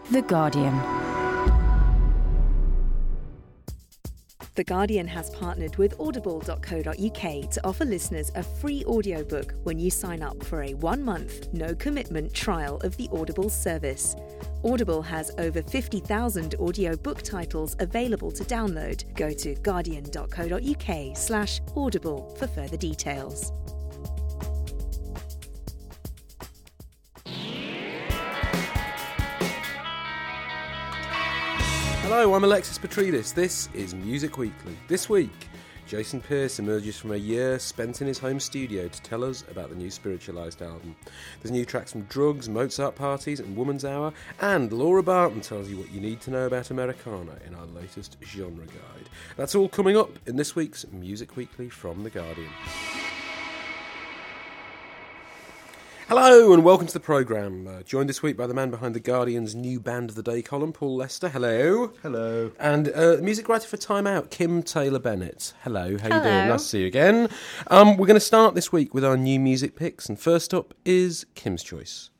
The Guardian. The Guardian has partnered with audible.co.uk to offer listeners a free audiobook when you sign up for a 1-month, no-commitment trial of the Audible service. Audible has over 50,000 audiobook titles available to download. Go to guardian.co.uk/audible for further details. Hello, I'm Alexis Petridis. This is Music Weekly. This week, Jason Pierce emerges from a year spent in his home studio to tell us about the new Spiritualized album. There's new tracks from Drugs, Mozart Parties and Woman's Hour, and Laura Barton tells you what you need to know about Americana in our latest genre guide. That's all coming up in this week's Music Weekly from The Guardian. Hello and welcome to the programme. Joined this week by the man behind The Guardian's new Band of the Day column, Paul Lester. Hello. Hello. And music writer for Time Out, Kim Taylor-Bennett. Hello, how you doing? Nice to see you again. We're going to start this week with our new music picks, and first up is Kim's Choice.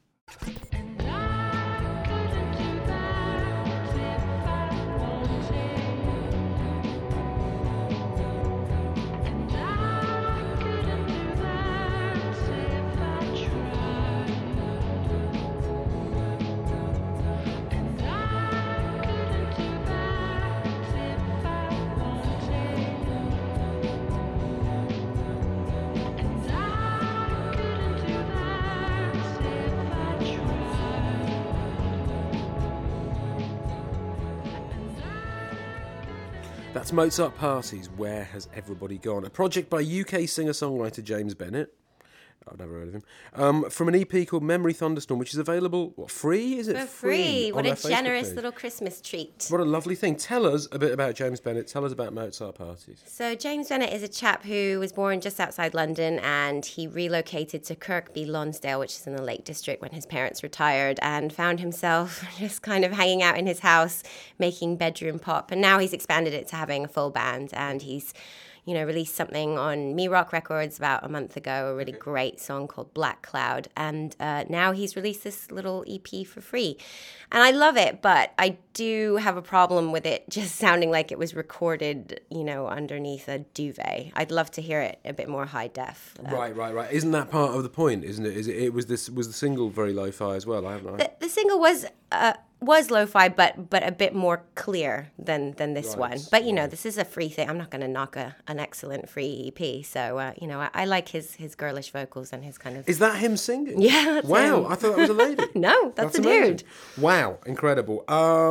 That's Mozart Parties, Where Has Everybody Gone? A project by UK singer-songwriter James Bennett. I've never heard of him. From an EP called Memory Thunderstorm, which is available, free? Is it free? What a generous little Christmas treat. What a lovely thing. Tell us a bit about James Bennett. Tell us about Mozart Parties. So James Bennett is a chap who was born just outside London, and he relocated to Kirkby Lonsdale, which is in the Lake District, when his parents retired, and found himself just kind of hanging out in his house, making bedroom pop. And now he's expanded it to having a full band, and he's released something on Me Rock Records about a month ago, a really great song called Black Cloud. And now he's released this little EP for free. And I love it, but I do have a problem with it just sounding like it was recorded, underneath a duvet. I'd love to hear it a bit more high def. Right. Isn't that part of the point, isn't it? Was the single very lo-fi as well? The single was lo-fi, but a bit more clear than this one. But this is a free thing. I'm not going to knock an excellent free EP. So I like his girlish vocals and his kind of. Is that him singing? Yeah. That's wow, him. I thought that was a lady. No, that's a amazing. dude. Wow, incredible.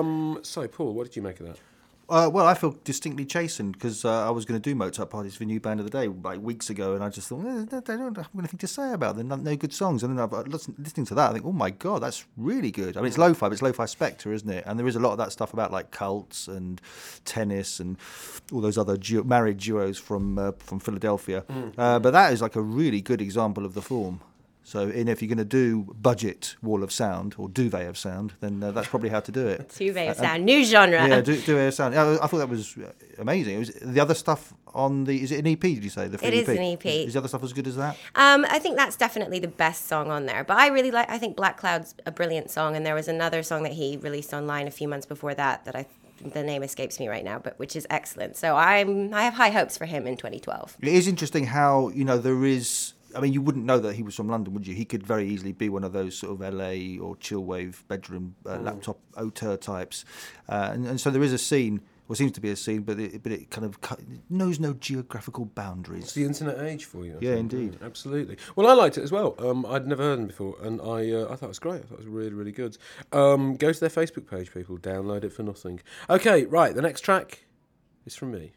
So Paul, what did you make of that? Well, I feel distinctly chastened because I was going to do Mozart Parties for New Band of the Day like weeks ago, and I just thought they don't have anything to say about them. No good songs. And then listening to that, I think, oh my god, that's really good. I mean, it's lo-fi, but it's lo-fi Spectre, isn't it? And there is a lot of that stuff about like cults and tennis and all those other married duos from Philadelphia. But that is like a really good example of the form. So, if you're going to do budget wall of sound or duvet of sound, then that's probably how to do it. Duvet of sound, new genre. Yeah, duvet of sound. I thought that was amazing. It was the other stuff on the. Is it an EP? Did you say the free EP? It is an EP. Is the other stuff as good as that? I think that's definitely the best song on there. But I think Black Cloud's a brilliant song, and there was another song that he released online a few months before that the name escapes me right now, but which is excellent. So I have high hopes for him in 2012. It is interesting how there is. I mean, you wouldn't know that he was from London, would you? He could very easily be one of those sort of LA or chillwave bedroom laptop auteur types. And so there is a scene, or seems to be a scene, but it kind of knows no geographical boundaries. It's the internet age for you. Yeah, indeed. Absolutely. Well, I liked it as well. I'd never heard them before, and I thought it was great. I thought it was really, really good. Go to their Facebook page, people. Download it for nothing. Okay, right. The next track is from me.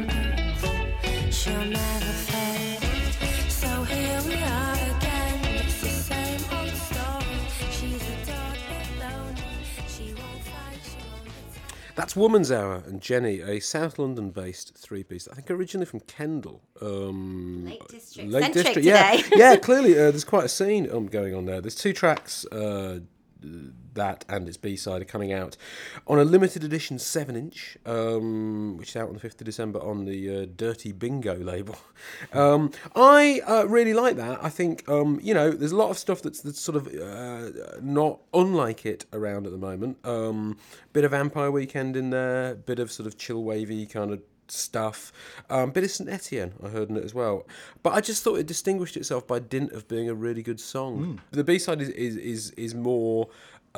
She'll never fade. So here we are again. That's Woman's Hour and Jenny, a South London-based three-piece. I think originally from Kendal. Lake District. Lake Centric District, today. yeah. Clearly, there's quite a scene going on there. There's 2 tracks. That and its B-side are coming out on a limited edition 7-inch, which is out on the 5th of December on the Dirty Bingo label. I really like that. I think, there's a lot of stuff that's sort of not unlike it around at the moment. Bit of Vampire Weekend in there, bit of sort of chill wavy kind of stuff, bit of St Etienne I heard in it as well, but I just thought it distinguished itself by dint of being a really good song. The B-side is more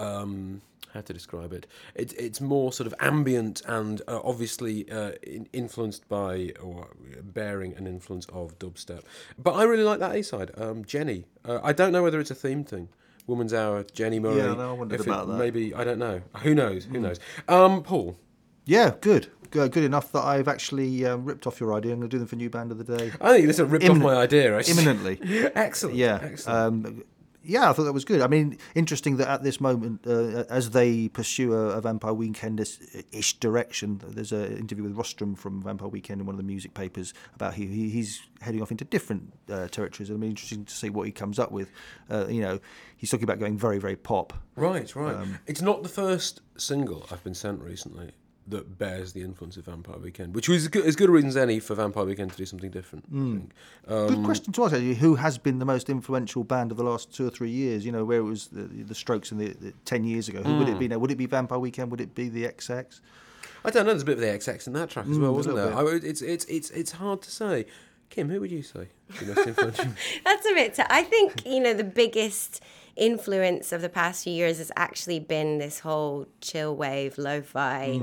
how to describe it, it's more sort of ambient and obviously influenced by or bearing an influence of dubstep, but I really like that A-side. Jenny, I don't know whether it's a theme thing. Woman's Hour, Jenny Murray. Yeah, no, I wondered about that. Maybe, I don't know, who knows. Paul? Yeah, good enough that I've actually ripped off your idea. I'm going to do them for New Band of the Day. I think this ripped off my idea, actually. Imminently. Excellent. Yeah. Excellent. I thought that was good. I mean, interesting that at this moment, as they pursue a Vampire Weekend-ish direction, there's an interview with Rostrum from Vampire Weekend in one of the music papers about he's heading off into different territories. It'll be interesting to see what he comes up with. He's talking about going very, very pop. Right. It's not the first single I've been sent recently that bears the influence of Vampire Weekend, which was as good a reason as any for Vampire Weekend to do something different, I think. Good question to ask, actually. Who has been the most influential band of the last 2 or 3 years? Where it was the Strokes in the 10 years ago. Who would it be now? Would it be Vampire Weekend? Would it be the XX? I don't know. There's a bit of the XX in that track as well, wasn't there? It's hard to say. Kim, who would you say is the most influential? That's a bit. I think the biggest influence of the past few years has actually been this whole chill wave, lo-fi.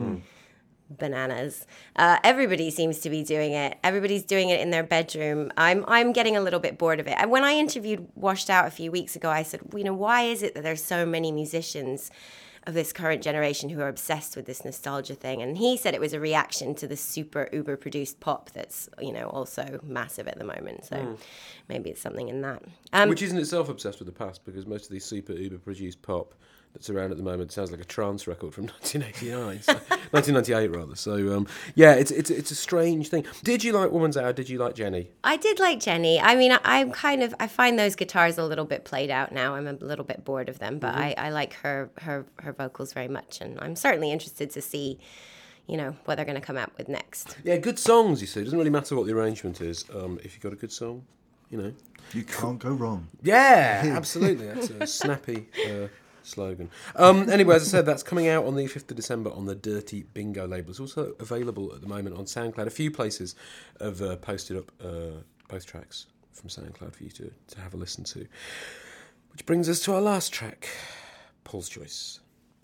Bananas. Everybody seems to be doing it. Everybody's doing it in their bedroom. I'm getting a little bit bored of it. And when I interviewed Washed Out a few weeks ago, I said, why is it that there's so many musicians of this current generation who are obsessed with this nostalgia thing? And he said it was a reaction to the super uber produced pop that's also massive at the moment. So maybe it's something in that. Which isn't itself obsessed with the past, because most of these super uber produced pop that's around at the moment sounds like a trance record from 1989, 1998 rather. So it's a strange thing. Did you like Woman's Hour? Did you like Jenny? I did like Jenny. I mean, I find those guitars a little bit played out now. I'm a little bit bored of them, but I like her vocals very much, and I'm certainly interested to see what they're going to come out with next. Yeah, good songs. You see, it doesn't really matter what the arrangement is. If you've got a good song, you can't go wrong. Yeah, absolutely. That's a snappy slogan. Anyway, as I said, that's coming out on the 5th of December on the Dirty Bingo label. It's also available at the moment on SoundCloud. A few places have posted up both tracks from SoundCloud for you to have a listen to. Which brings us to our last track, Paul's choice.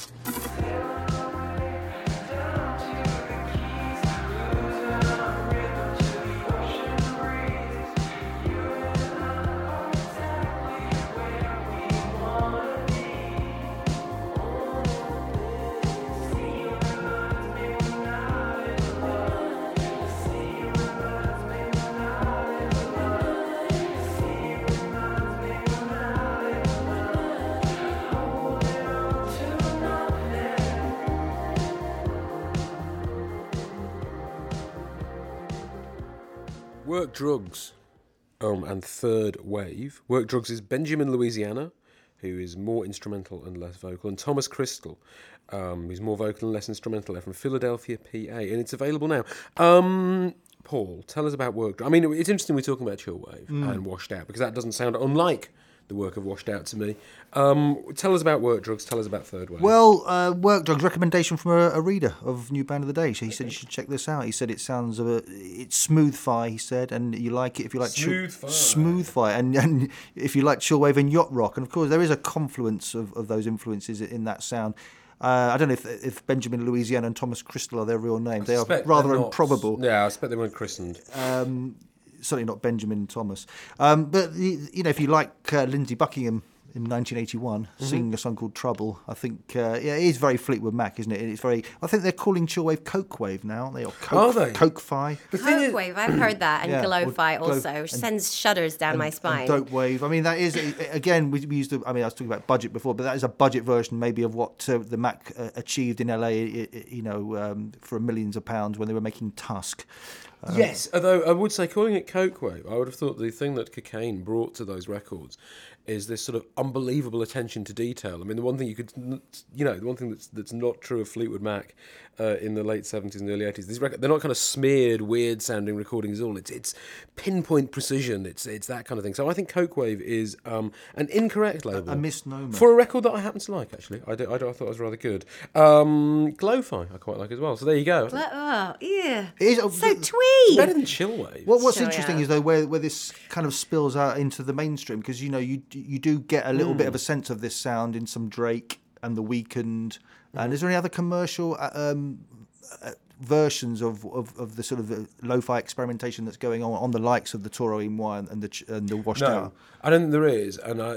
Work Drugs and Third Wave. Work Drugs is Benjamin Louisiana, who is more instrumental and less vocal, and Thomas Crystal, who's more vocal and less instrumental. They're from Philadelphia, PA, and it's available now. Paul, tell us about Work Drugs. I mean, it's interesting we're talking about Chill Wave and Washed Out, because that doesn't sound unlike the work of Washed Out to me. Tell us about Work Drugs, tell us about Third Wave. Well, Work Drugs, recommendation from a reader of New Band of the Day. So he said you should check this out. He said it sounds it's smooth-fi, he said, and you like it if you like smooth-fi, and if you like chill wave and yacht rock. And of course there is a confluence of those influences in that sound. I don't know if Benjamin Louisiana and Thomas Crystal are their real names. They are rather improbable. Yeah, I expect they weren't christened. Certainly not Benjamin Thomas. But if you like Lindsey Buckingham in 1981, singing a song called Trouble. I think, it is very Fleetwood Mac, isn't it? It's very. I think they're calling chillwave Coke Wave now. They are Coke, Are they? Coke-fi. Coke Wave, I've heard that, and Yeah, Glow-fi or Glow- also, which sends shudders down my spine. And Dope Wave. I mean, that is, again, we used to, I mean, I was talking about budget before, but that is a budget version maybe of what the Mac achieved in LA, for millions of pounds when they were making Tusk. Yes, although I would say calling it Coke Wave, I would have thought the thing that Cocaine brought to those records is this sort of unbelievable attention to detail. I mean, the one thing the one thing that's not true of Fleetwood Mac in the late 70s and early 80s, they're not kind of smeared, weird-sounding recordings at all. It's pinpoint precision. It's that kind of thing. So I think Coke Wave is an incorrect label. A misnomer. For a record that I happen to like, actually. I thought it was rather good. Glow-fi I quite like as well. So there you go. Oh, yeah. It is, So It's twee. better than Chillwave. What's Sure, interesting yeah. is though where this kind of spills out into the mainstream, because you do get a little bit of a sense of this sound in some Drake and The Weeknd. And is there any other commercial versions of the sort of lo-fi experimentation that's going on the likes of the Toro Imwa and the Washed No, Out? I don't think there is, and I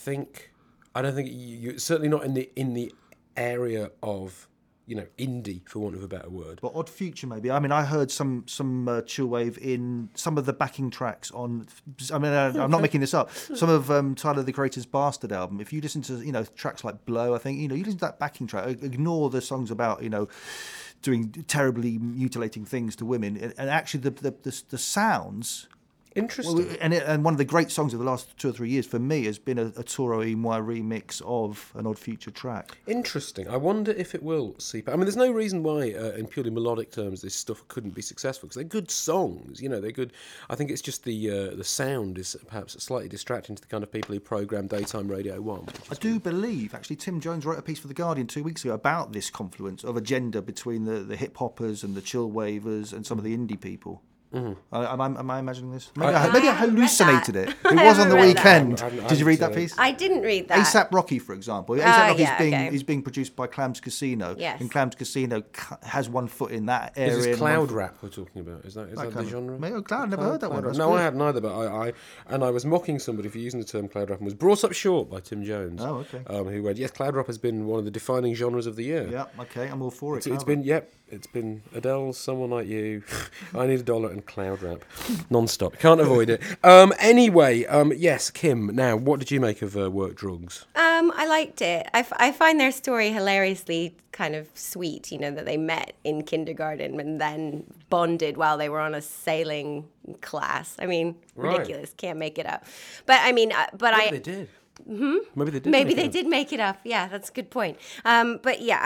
don't think you certainly not in the area of indie, for want of a better word. But Odd Future, maybe. I mean, I heard some chillwave in some of the backing tracks on. I mean, I'm not making this up. Some of Tyler the Creator's Bastard album. If you listen to tracks like Blow, I think you listen to that backing track. Ignore the songs about doing terribly mutilating things to women, and actually the sounds. Interesting. Well, and one of the great songs of the last 2 or 3 years for me has been a Toro Imwa remix of an Odd Future track. Interesting. I wonder if it will seep out. I mean, there's no reason why, in purely melodic terms, this stuff couldn't be successful, because they're good songs. They're good. I think it's just the sound is perhaps slightly distracting to the kind of people who program daytime Radio 1. I do believe, actually, Tim Jones wrote a piece for The Guardian 2 weeks ago about this confluence of agenda between the hip-hoppers and the chill wavers and some of the indie people. Mm-hmm. Am I imagining this? Maybe I hallucinated it. It was on the weekend. Did you read that piece? I didn't read that. ASAP Rocky, for example. ASAP Rocky is being produced by Clams Casino. Yes. And Clams Casino has one foot in that area. Is this cloud rap we're talking about? Is that the genre? Cloud, never heard that one. No, I hadn't either, but I was mocking somebody for using the term cloud rap and was brought up short by Tim Jones. Oh, okay. Who went, yes, cloud rap has been one of the defining genres of the year. Yeah, okay, I'm all for it. It's been Adele, Someone Like You, I Need a Dollar, and cloud rap. Non-stop. Can't avoid it. Anyway, yes, Kim, now, what did you make of Work Drugs? I liked it. I find their story hilariously kind of sweet, that they met in kindergarten and then bonded while they were on a sailing class. I mean, ridiculous. Right. Can't make it up. But I mean, Maybe they did. Mm-hmm. Maybe they did. Maybe they did make it up. Yeah, that's a good point. But yeah,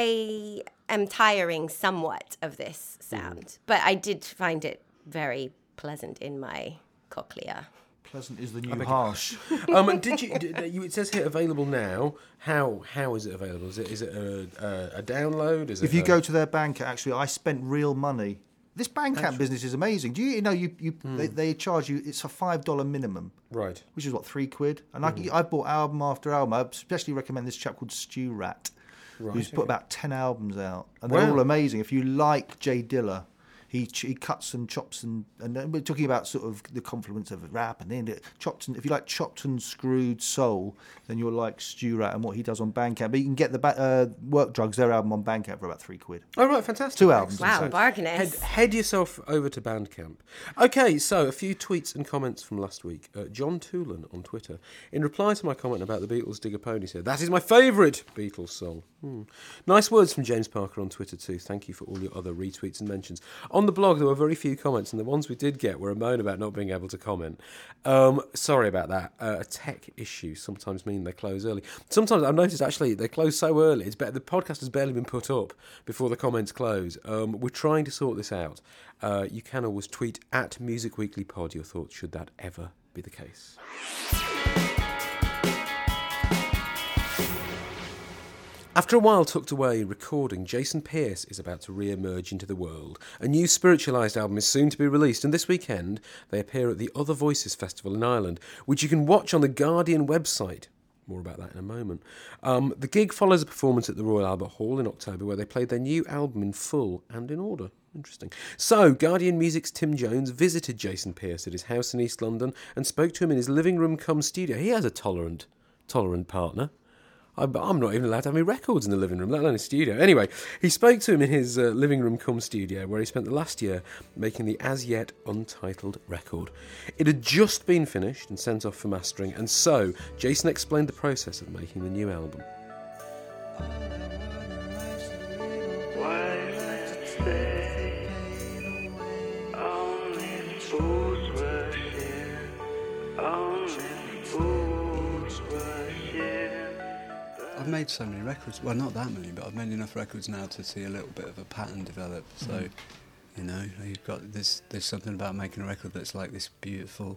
I am tiring somewhat of this sound, but I did find it very pleasant in my cochlea. Pleasant is the new harsh. Did you? It says here available now. How is it available? Is it a download? If you go to their Bandcamp, actually, I spent real money. This Bandcamp business is amazing. Do you they charge you? It's a $5 minimum, right? Which is what, £3? And I bought album after album. I especially recommend this chap called Stu Rat, who's put about 10 albums out, and they're all amazing. If you like Jay Dilla. He cuts and chops and we're talking about sort of the confluence of rap and then chopped and if you like chopped and screwed soul, then you'll like Stu Rat and what he does on Bandcamp. But you can get the Work Drugs, their album on Bandcamp for about £3. Oh right, fantastic! 2 albums. Wow, bargainous. Head yourself over to Bandcamp. Okay, so a few tweets and comments from last week. John Toolan on Twitter, in reply to my comment about the Beatles' Dig a Pony, said, "That is my favourite Beatles song." Nice words from James Parker on Twitter too. Thank you for all your other retweets and mentions. On the blog, there were very few comments, and the ones we did get were a moan about not being able to comment. Sorry about that. A tech issue sometimes mean they close early. Sometimes I've noticed, actually, they close so early, it's better. The podcast has barely been put up before the comments close. We're trying to sort this out. You can always tweet at Music Weekly Pod your thoughts, should that ever be the case. After a while tucked away recording, Jason Pearce is about to re-emerge into the world. A new Spiritualised album is soon to be released, and this weekend they appear at the Other Voices Festival in Ireland, which you can watch on the Guardian website. More about that in a moment. The gig follows a performance at the Royal Albert Hall in October where they played their new album in full and in order. Interesting. So, Guardian Music's Tim Jones visited Jason Pearce at his house in East London and spoke to him in his living room cum studio. He has a tolerant tolerant partner. I'm not even allowed to have any records in the living room, let alone a studio. Anyway, he spoke to him in his living room cum studio, where he spent the last year making the as yet untitled record. It had just been finished and sent off for mastering, and so Jason explained the process of making the new album. I've made so many records, well not that many, but I've made enough records now to see a little bit of a pattern develop. So, you know, you've got there's something about making a record that's like this beautiful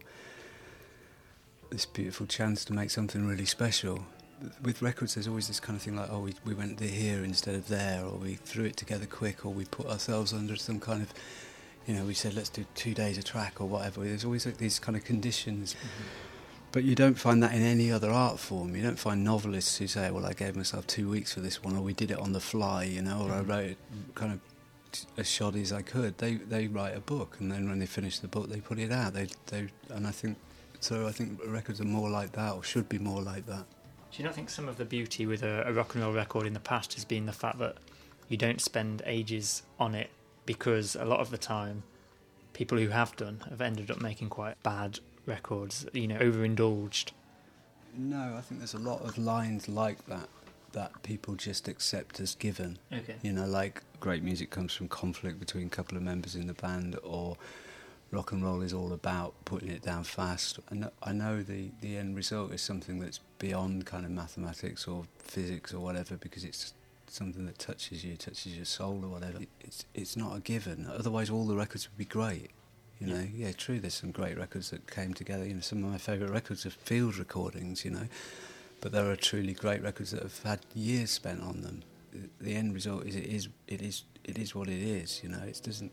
chance to make something really special. With records there's always this kind of thing like, oh, we went here instead of there, or we threw it together quick, or we put ourselves under some kind of, you know, we said let's do 2 days a track or whatever. There's always like these kind of conditions. But you don't find that in any other art form. You don't find novelists who say, well, I gave myself 2 weeks for this one, or we did it on the fly, you know, or I wrote it kind of as shoddy as I could. They write a book, and then when they finish the book, they put it out. And I think records are more like that, or should be more like that. Do you not think some of the beauty with a rock and roll record in the past has been the fact that you don't spend ages on it, because a lot of the time people who have ended up making quite bad records, you know, overindulged? No, I think there's a lot of lines like that people just accept as given. Okay. You know, like great music comes from conflict between a couple of members in the band, or rock and roll is all about putting it down fast. I know the end result is something that's beyond kind of mathematics or physics or whatever, because it's something that touches your soul or whatever. It's not a given. Otherwise all the records would be great. You know, yeah, true, there's some great records that came together. You know, some of my favourite records are field recordings, you know, but there are truly great records that have had years spent on them. The end result is it is what it is, you know. It doesn't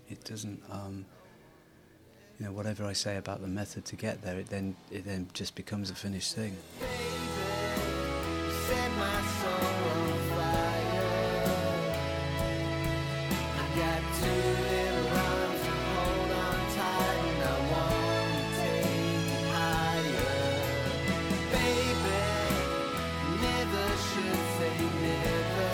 you know, whatever I say about the method to get there, it then just becomes a finished thing. Set my soul on fire. I got two little arms to hold on tight, and I want to take it higher. Baby, never should say never.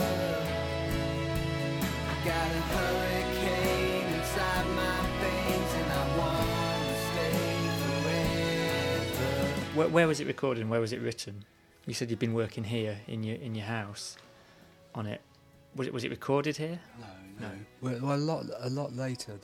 I got a hurricane inside my veins, and I want to stay forever. Where was it recorded and where was it written? You said you'd been working here in your house on it. Was it recorded here? No. Well, a lot later.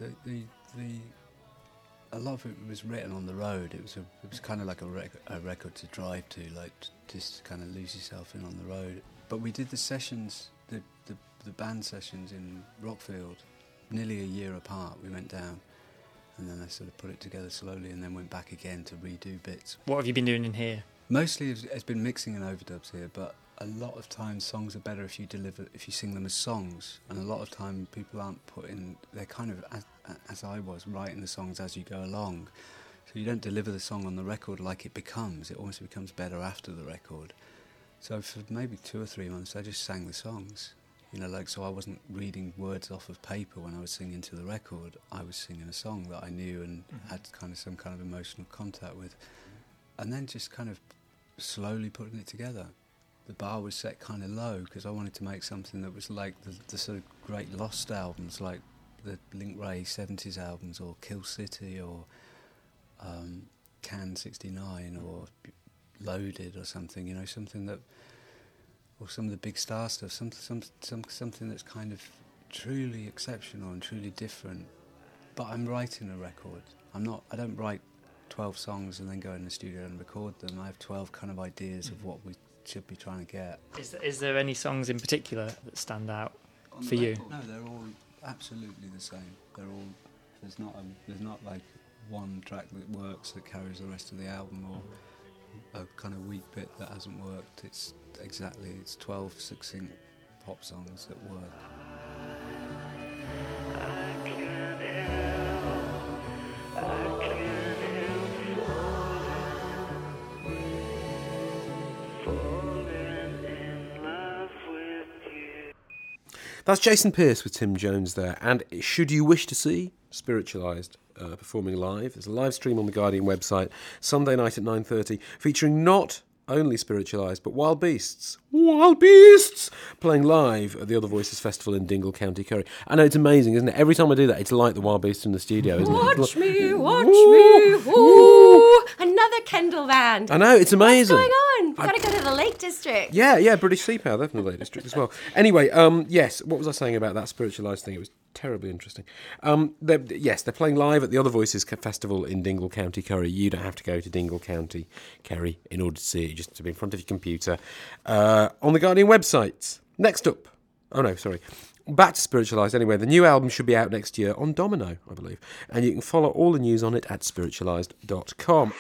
A lot of it was written on the road. It was kind of like a record to drive to, like just kind of lose yourself in on the road. But we did the sessions, the band sessions in Rockfield, nearly a year apart. We went down, and then I sort of put it together slowly, and then went back again to redo bits. What have you been doing in here? Mostly it's been mixing and overdubs here, but a lot of times songs are better if you sing them as songs, and a lot of time people aren't they're kind of, as I was, writing the songs as you go along. So you don't deliver the song on the record like it almost becomes better after the record. So for maybe 2 or 3 months I just sang the songs, you know, like, so I wasn't reading words off of paper when I was singing to the record. I was singing a song that I knew and had kind of some kind of emotional contact with, and then just kind of slowly putting it together. The bar was set kind of low because I wanted to make something that was like the sort of great lost albums, like the Link Wray 70s albums, or Kill City, or Can 69, or Loaded, or something, you know, something that, or some of the big star stuff, something that's kind of truly exceptional and truly different. But I'm writing a record. I don't write 12 songs and then go in the studio and record them. I have 12 kind of ideas of what we should be trying to get. Is there any songs in particular that stand out for you? No, they're all absolutely the same. There's not like one track that works that carries the rest of the album, or a kind of weak bit that hasn't worked. It's 12 succinct pop songs that work. That's Jason Pearce with Tim Jones there. And should you wish to see Spiritualised performing live, there's a live stream on the Guardian website Sunday night at 9:30, featuring not only Spiritualised, but Wild Beasts, playing live at the Other Voices Festival in Dingle, County Kerry. I know, it's amazing, isn't it? Every time I do that, it's like the Wild Beasts in the studio, isn't it? Watch me, ooh, another Kendall band. I know, it's amazing. What's going on? We've got to go to the Lake District. Yeah, British Sea Power, they're from the Lake District as well. Anyway, yes, what was I saying about that Spiritualised thing? It was terribly interesting. They're playing live at the Other Voices Festival in Dingle, County Kerry. You don't have to go to Dingle, County Kerry in order to see it. You just have to be in front of your computer on the Guardian website. Next up. Oh, no, sorry. Back to Spiritualised anyway. The new album should be out next year on Domino, I believe. And you can follow all the news on it at spiritualised.com.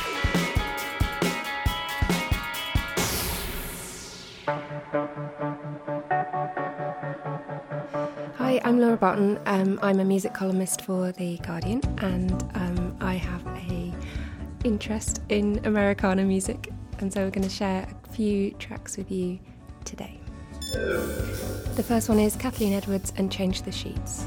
Hi, I'm Laura Barton. I'm a music columnist for The Guardian, and I have a interest in Americana music, and so we're going to share a few tracks with you today. The first one is Kathleen Edwards and Change the Sheets.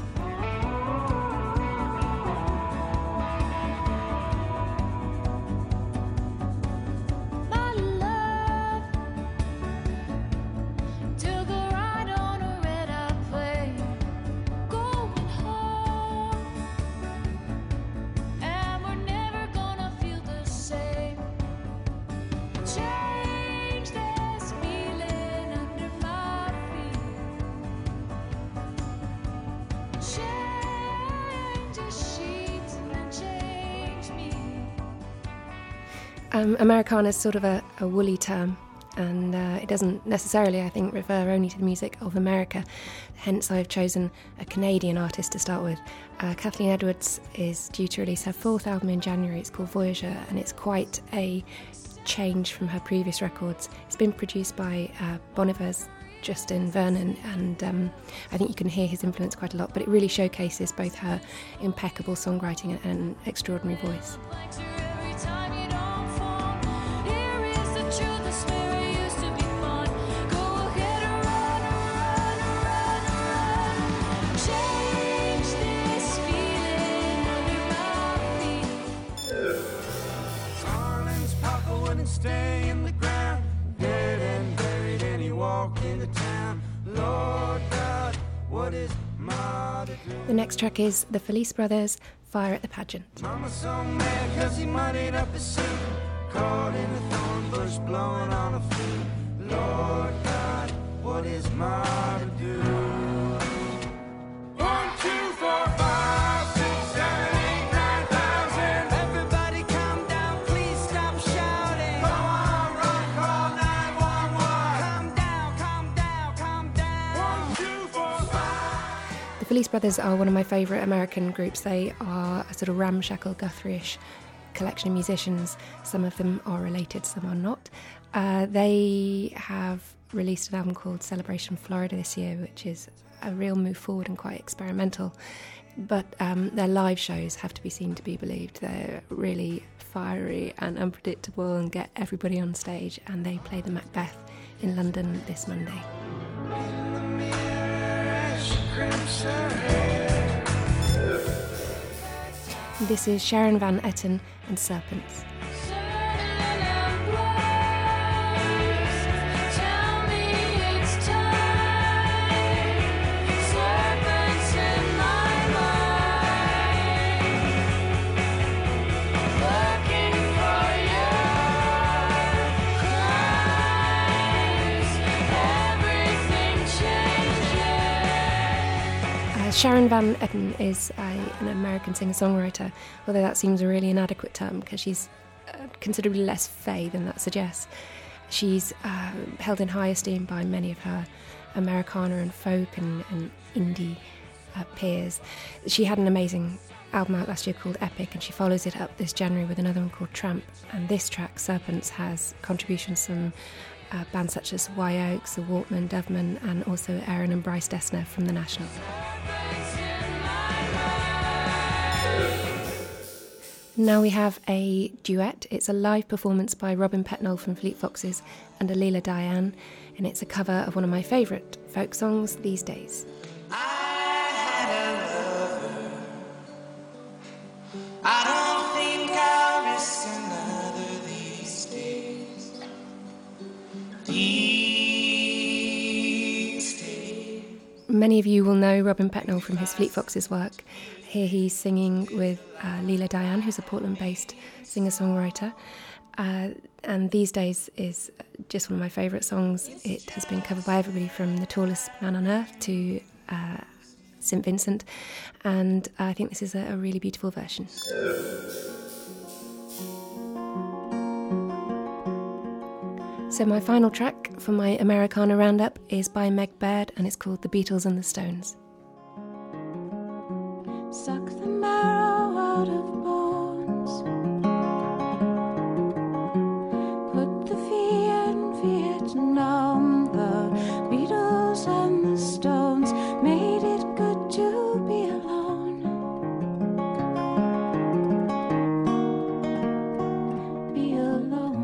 Americana is sort of a woolly term, and it doesn't necessarily, I think, refer only to the music of America. Hence, I've chosen a Canadian artist to start with. Kathleen Edwards is due to release her fourth album in January. It's called Voyager, and it's quite a change from her previous records. It's been produced by Bon Iver's Justin Vernon, and I think you can hear his influence quite a lot, but it really showcases both her impeccable songwriting and extraordinary voice. Stay in the ground, dead and buried, and he walked into town. Lord God, what is Ma to do? The next track is the Felice Brothers, Fire at the Pageant. Mama's so mad 'cause he muddied up his suit, caught in a thorn bush blowing on a flute. Lord God, what is Ma to do? 1, 2, 4, 5, 6, 7, 8, 9,000. Everybody calm down, please stop shouting. Come on, run, call 911. Calm down. 1, 2, 4, 5. The Felice Brothers are one of my favourite American groups. They are a sort of ramshackle Guthrie-ish collection of musicians. Some of them are related, some are not. They have released an album called Celebration Florida this year, which is a real move forward and quite experimental. But their live shows have to be seen to be believed. They're really fiery and unpredictable and get everybody on stage, and they play the Macbeth in London this Monday. In the mirror as she crimps her hair. This is Sharon Van Etten and Serpents. Tell me it's time. Serpents in my mind, looking for your cries. Everything changes. Sharon Van Etten is an American singer-songwriter, although that seems a really inadequate term because she's considerably less fey than that suggests. She's held in high esteem by many of her Americana and folk and indie peers. She had an amazing album out last year called Epic, and she follows it up this January with another one called Tramp. And this track, Serpents, has contributions from bands such as Y Oaks, The Walkmen, Doveman, and also Aaron and Bryce Dessner from The National. Now we have a duet. It's a live performance by Robin Petnold from Fleet Foxes and Alila Diane, and it's a cover of one of my favourite folk songs these days. I had a lover. I don't think I'll risk another these days. Many of you will know Robin Pecknell from his Fleet Foxes work. Here he's singing with Leela Diane, who's a Portland-based singer-songwriter. And These Days is just one of my favourite songs. It has been covered by everybody from The Tallest Man on Earth to St Vincent, and I think this is a really beautiful version. So my final track for my Americana roundup is by Meg Baird, and it's called The Beatles and the Stones. Suck the marrow out of bones, put the V in Vietnam. The Beatles and the Stones made it good to be alone. Be alone.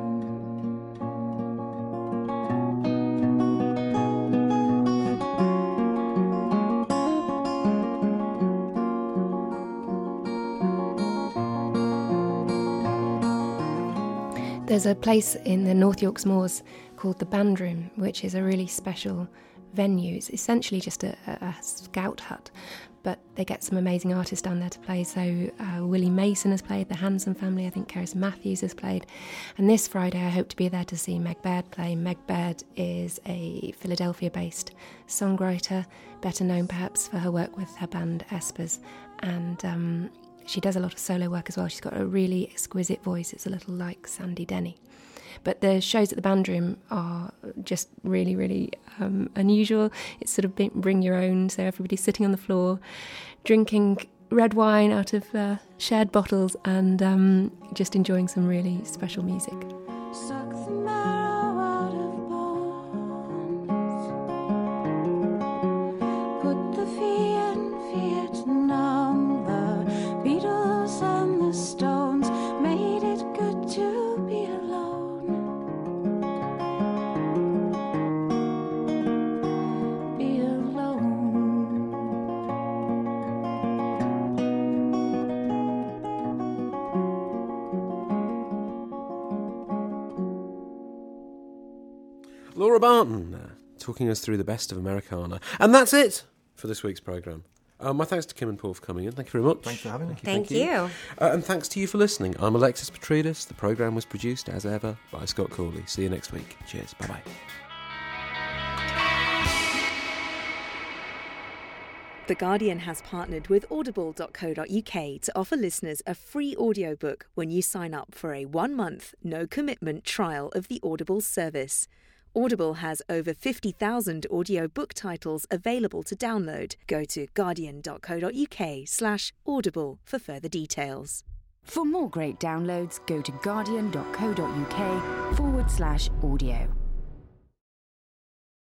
There's a place in the North Yorks Moors called the Band Room, which is a really special venue. It's essentially just a scout hut, but they get some amazing artists down there to play. So Willie Mason has played, the Hanson Family, I think Keris Matthews has played. And this Friday I hope to be there to see Meg Baird play. Meg Baird is a Philadelphia-based songwriter, better known perhaps for her work with her band Espers. And she does a lot of solo work as well. She's got a really exquisite voice. It's a little like Sandy Denny. But the shows at the Band Room are just really, really unusual. It's sort of bring your own, so everybody's sitting on the floor, drinking red wine out of shared bottles and just enjoying some really special music. Suck the marrow out of bones, put the V in Vietnam. The Beatles and the Stones made it good to be alone. Be alone. Laura Barton talking us through the best of Americana. And that's it for this week's programme. My thanks to Kim and Paul for coming in. Thank you very much. Thanks for having me. Thank you. And thanks to you for listening. I'm Alexis Petridis. The programme was produced, as ever, by Scott Corley. See you next week. Cheers. Bye-bye. The Guardian has partnered with Audible.co.uk to offer listeners a free audiobook when you sign up for a 1-month, no-commitment trial of the Audible service. Audible has over 50,000 audiobook titles available to download. Go to guardian.co.uk/audible for further details. For more great downloads, go to guardian.co.uk/audio.